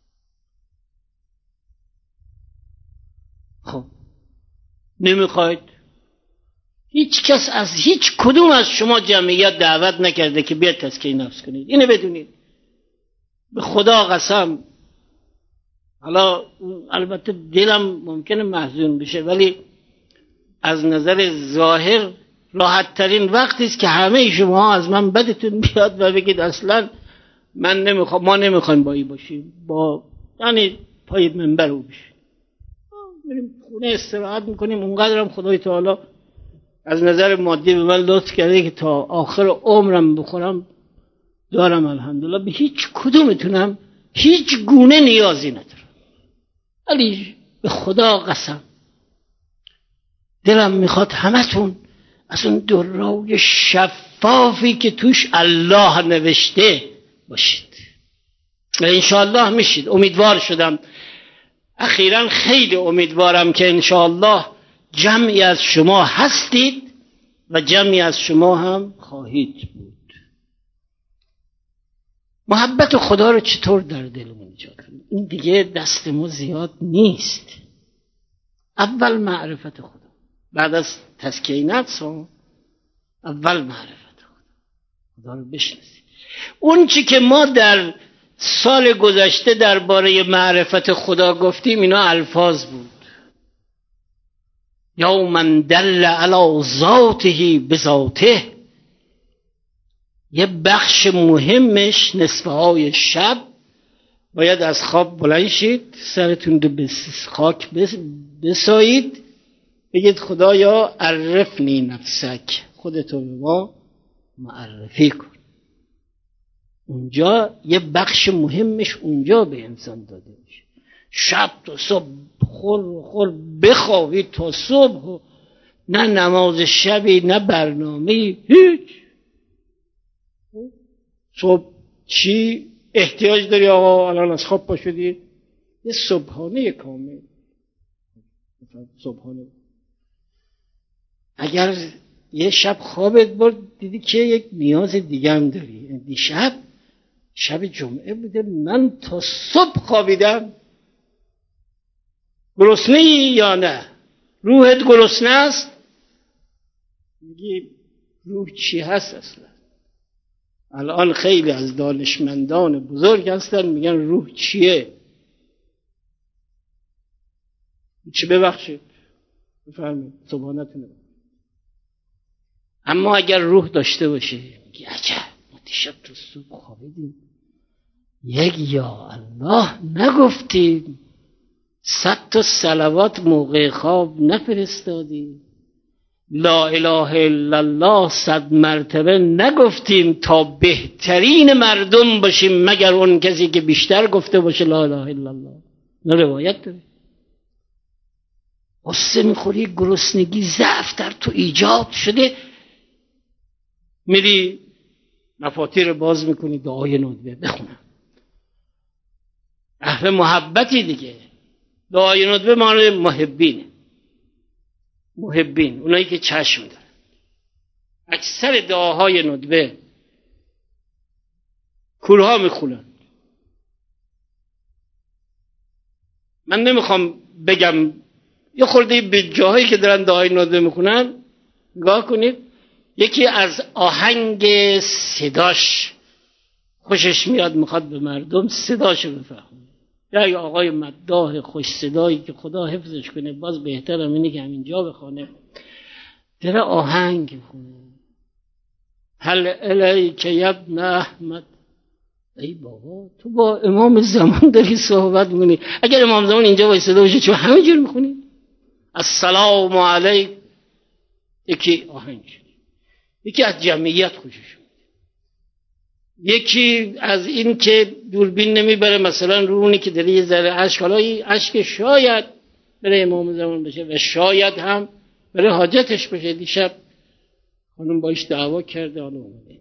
خب نمیخواید؟ هیچ کس از هیچ کدوم از شما جمعیت دعوت نکرده که بیاد تزکیه نفس کنید. اینو بدونید. به خدا قسم حالا البته دلم ممکنه محزون بشه، ولی از نظر ظاهر راحت ترین وقتی است که همه شما از من بدتون بیاد و بگید اصلا من نمیخوام، ما نمیخوایم با این باشیم، با یعنی پای منبر او بشیم، میریم خونه استراحت میکنیم. اونقدرم خدای تعالی از نظر مادی به من لطف کرده که تا آخر عمرم بخورم دارم الحمدلله. به هیچ کدومتونم هیچ گونه نیازی ندارم، ولی به خدا قسم دلم میخواد همتون از اون دروی شفافی که توش الله نوشته باشید و انشاءالله میشید. امیدوار شدم، اخیراً خیلی امیدوارم که انشاءالله جمعی از شما هستید و جمعی از شما هم خواهید بود. محبت خدا رو چطور در دلمون ایجاد کنیم؟ این دیگه دست ما زیاد نیست. اول معرفت خدا، بعد از تزکیه نفس اول معرفت خدا رو بشناسید. اون چی که ما در سال گذشته درباره معرفت خدا گفتیم اینا الفاظ بود. یا من دل علی ذاته بذاته، یه بخش مهمش نصفه های شب باید از خواب بلند شید، سرتون رو به خاک بسایید، بگید خدایا عرفنی نفسک، خودتو به ما معرفی کن. اونجا یه بخش مهمش اونجا به انسان داده میشه. شب تا صبح خور بخوابید تا صبح، نه نماز شبی نه برنامه، هیچ. صبح چی احتیاج داری آقا؟ الان از خواب پا شدی، یه صبحانه کامل. صبحانه اگر یه شب خوابت برد دیدی که یک نیاز دیگه هم داری. دیشب شب جمعه بوده، من تا صبح خوابیدم. گرسنه ای یا نه؟ روحت گرسنه است؟ میگی روح چی هست اصلا؟ الان خیلی از دانشمندان بزرگ هستن میگن روح چیه؟ چی؟ ببخشید بفرمایید سبحانتون. اما اگر روح داشته باشه میگی عجب ما دیشب تو صبح خوابیدیم، یک یا الله نگفتیم، 100 تا صلوات موقع خواب نفرستادیم، لا اله الا الله 100 مرتبه نگفتیم تا بهترین مردم باشیم مگر اون کسی که بیشتر گفته باشه لا اله الا الله. نه روایت داره. غصه میخوری، گرسنگی، ضعف در تو ایجاد شده، میری مفاتیر باز میکنی دعای ندبه بخونم. اهل محبتی دیگه. دعای ندبه معنی محبینه، محبین، اونایی که چشم دارن. اکثر دعاهای ندبه کورها میخونن. من نمیخوام بگم، یه خورده به جاهایی که دارن دعای ندبه میخونن نگاه کنید، یکی از آهنگ صداش خوشش میاد، میخواد به مردم صداشو بفهمه. یا یه آقای مداح خوش صدایی که خدا حفظش کنه، باز بهترم اینه که همینجا بخونه، داره آهنگ بخونه. هل الیک ابن احمد. ای بابا تو با امام زمان داری صحبت میکنی، اگر امام زمان اینجا وایساده باشه چون همینجور میخونی السلام علیک. یکی آهنگ، یکی از جمعیت خوشش، یکی از این که دوربین نمیبره مثلا رو اونی که داره یه ذره اشک، حالا این اشک شاید برای امام زمان بشه و شاید هم برای حاجتش بشه. دیشب خانم باش دعوا کرده، حالا اومده.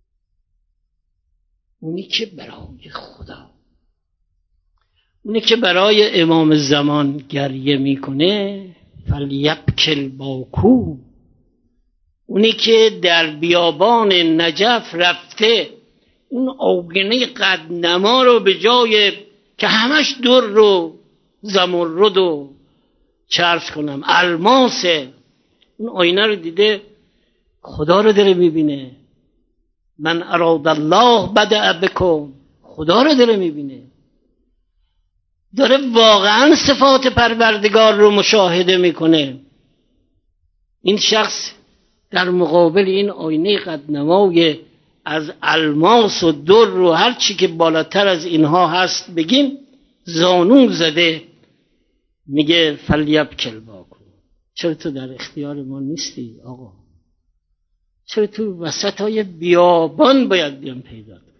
اونی که برای خدا، اونی که برای امام زمان گریه میکنه، فلیبکل باکو. اونی که در بیابان نجف رفته اون آگنه قدنما رو به جای که همش در رو زمرد و چرس کنم الماسه، اون آینه رو دیده خدا رو داره میبینه. من اراد الله بدأ بکم، خدا رو داره میبینه. داره واقعا صفات پروردگار رو مشاهده میکنه. این شخص در مقابل این آینه قدنمای از الماس و در و هر چی که بالاتر از اینها هست بگیم زانو زده، میگه فلیبکل باکو. چرا تو در اختیار ما نیستی آقا؟ چرا تو وسطای بیابان باید بیام پیدا کنی؟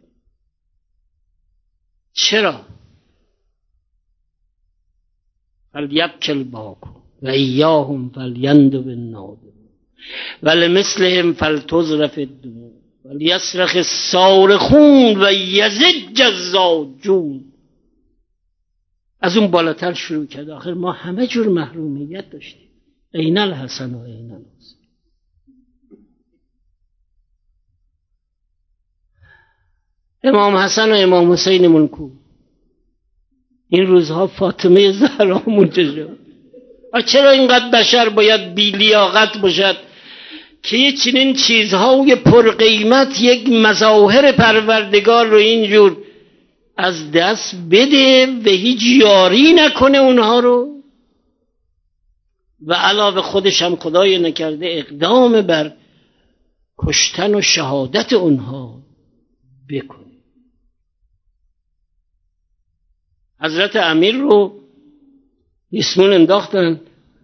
چرا؟ فلیبکل باکو و ایاهم فلیندو بالنادم ولمثلهم فلتذرف الدموع ولیصرخ الصارخون و یزج الزاجون. از اون بالاتر شروع کرد. آخر ما همه جور محرومیت داشتیم. این الحسن و این الحسن. امام حسن و امام حسین منکو این روزها فاطمه زهرا منتشر شد. چرا اینقدر بشر باید بی‌لیاقت باشد که یه چنین چیزهای پرقیمت، یک مظاهر پروردگار رو اینجور از دست بده و هیچ یاری نکنه اونها رو، و علاوه خودش هم خدای نکرده اقدام بر کشتن و شهادت اونها بکنه. حضرت امیر رو ریسمون انداختن.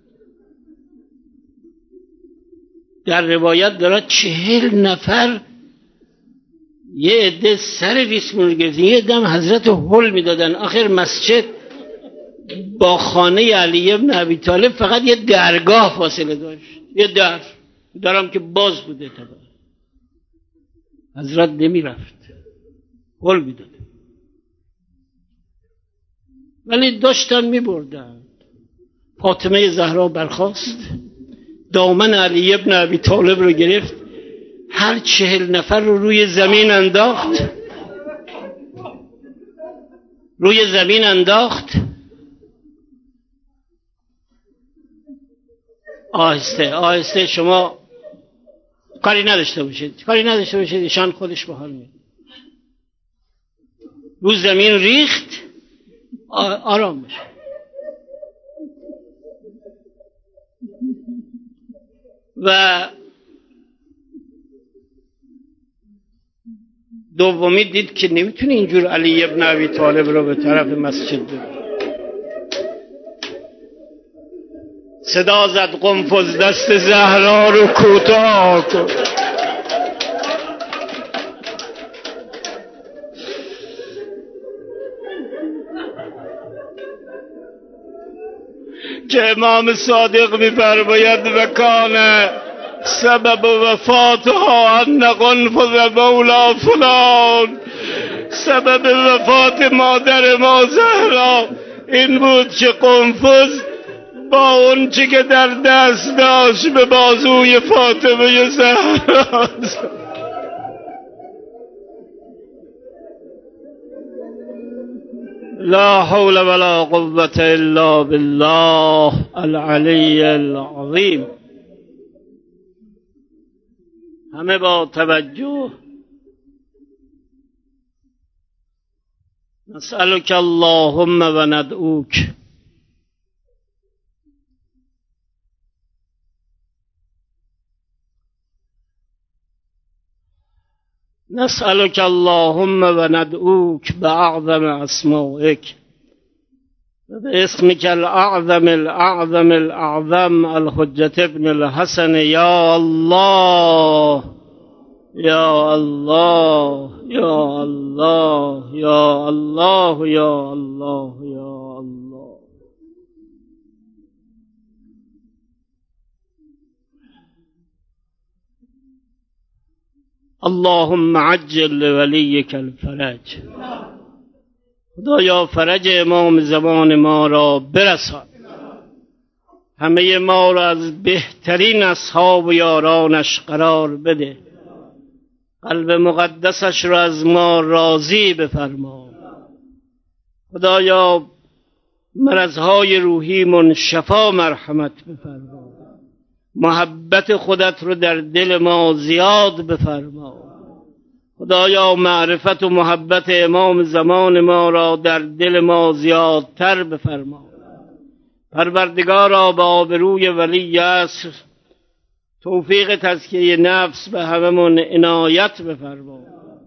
در روایت داره 40 نفر یه عده سر ریسمون رو گرفتن، یه عده هم حضرت هل میدادن. آخر مسجد با خانه علی ابن ابی طالب فقط یه درگاه فاصله داشت، یه درم که باز بوده. طبعا حضرت نمی رفت، هل میداد، ولی داشتن می بردن. فاطمه زهرا برخاست، دامن علی ابن ابی طالب رو گرفت، هر 40 نفر رو روی زمین انداخت، آهسته آهسته. شما کاری نداشته باشید ایشان خودش به حال میاد. رو زمین ریخت، آرام باشه. و دومی دید که نمیتونه اینجور علی ابن ابی طالب رو به طرف مسجد ببره. صدا زد قنفذ دست زهرا رو کوتاه کن. که امام صادق می‌فرماید و کان سبب وفاتها ان قنفذ مولا فلان. سبب وفات مادر ما زهرا این بود که قنفذ با اون چی که در دست داشت به بازوی فاطمه زهرا. لا حول ولا قوة الا بالله العلی العظیم. همه با توجه. نسألك اللهم و ندعوک. نسألك اللهم و ندعوک بأعظم اسمائک باسمك الاعظم الاعظم الاعظم الحجة ابن الحسن. یا الله یا الله یا الله یا الله یا الله یا الله. اللهم عجل لولیک الفرج. خدایا فرج امام زمان ما را برسان، همه ما را از بهترین اصحاب و یارانش قرار بده، قلب مقدسش را از ما راضی بفرما. خدایا مرضهای روحیمون شفا مرحمت بفرما، محبت خودت رو در دل ما زیاد بفرما. خدایا معرفت و محبت امام زمان ما را در دل ما زیادتر بفرما. پروردگارا به آبروی ولی عصر توفیق تزکیه نفس به هممون عنایت بفرما.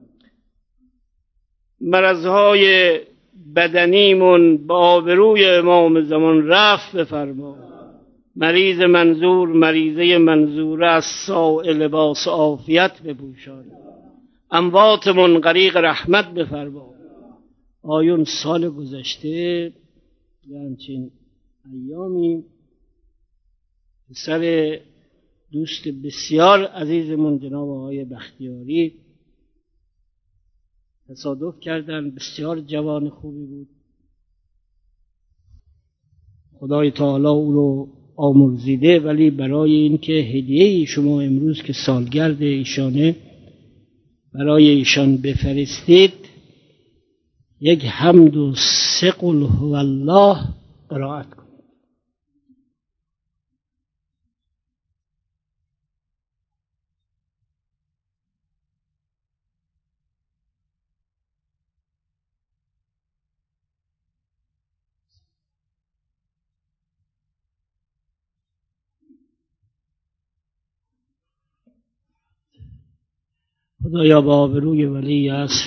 مرضهای بدنیمون به آبروی امام زمان رفع بفرما. مریض منظور مریضه منظوره از سائل لباس عافیت بپوشان. امواتمون غریق رحمت بفرما. آیون سال گذشته همچین ایامی سر دوست بسیار عزیزمون جناب آقای بختیاری تصادف کردن. بسیار جوان خوبی بود. خدای تعالی او رو آمرزیده، ولی برای اینکه هدیه شما امروز که سالگرد ایشانه برای ایشان بفرستید، یک حمد و سه قل هو الله قرائت کنید. خدایا با آبروی ولی عصر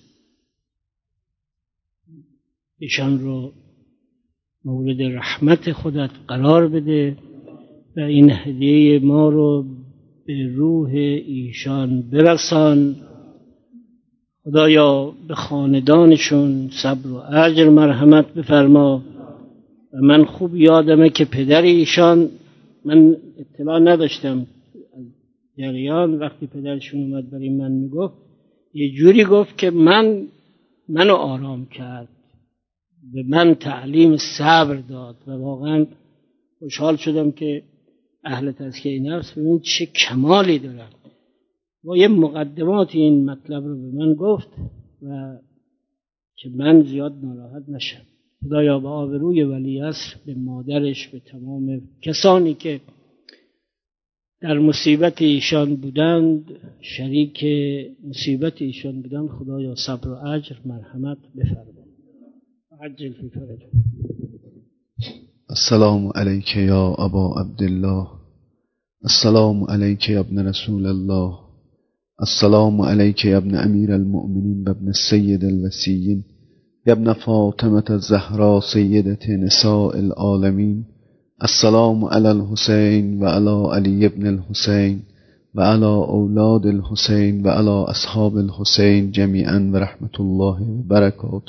ایشان رو مورد رحمت خودت قرار بده و این هدیه ما رو به روح ایشان برسان. خدایا به خاندانشون صبر و اجر مرحمت بفرما. و من خوب یادمه که پدر ایشان، من اطلاع نداشتم از جریان، وقتی پدرشون اومد برای من میگفت یه جوری گفت که منو آرام کرد، به من تعلیم صبر داد و واقعا خوشحال شدم که اهل تزکیه نفس ببین چه کمالی دارن. با یه مقدماتی این مطلب رو به من گفت و که من زیاد ناراحت نشم. خدایا با آبروی ولی عصر به مادرش، به تمام کسانی که در مصیبت ایشان بودند، شریک مصیبت ایشان بودند، خدایا صبر و اجر مرحمت بفرما. عجل فی فرجهم. السلام علیک یا ابا عبدالله، السلام علیک یا ابن رسول الله، السلام علیک یا ابن امیر المؤمنین و ابن السید الوسیین، یا ابن فاطمة الزهراء سیدة نساء العالمین. السلام علی الحسین و علی علی ابن الحسین و علی اولاد الحسین و علی اصحاب الحسین جمیعا و رحمت الله و برکاته.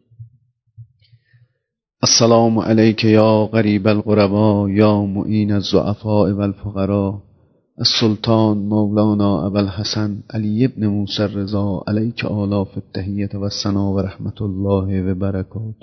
السلام علیک یا غریب الغرباء یا معین الضعفاء والفقراء، السلطان مولانا ابوالحسن علی ابن موسی الرضا علیک آلاف التحیة و الثنا و رحمت الله و برکاته.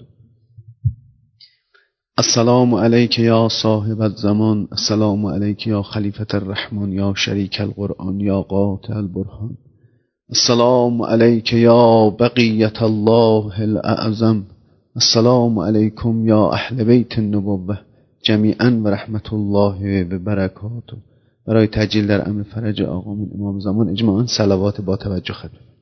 السلام علیک یا صاحب الزمان، السلام علیک یا خلیفة الرحمن یا شریک القرآن یا قاطع البرهان، السلام علیک یا بقیة الله الاعظم، السلام علیکم یا اهل بیت النبوة جمیعا و رحمت الله و برکاته. برای تجلیل در امر فرج آقامون امام زمان اجماعاً صلوات با توجه خدمت.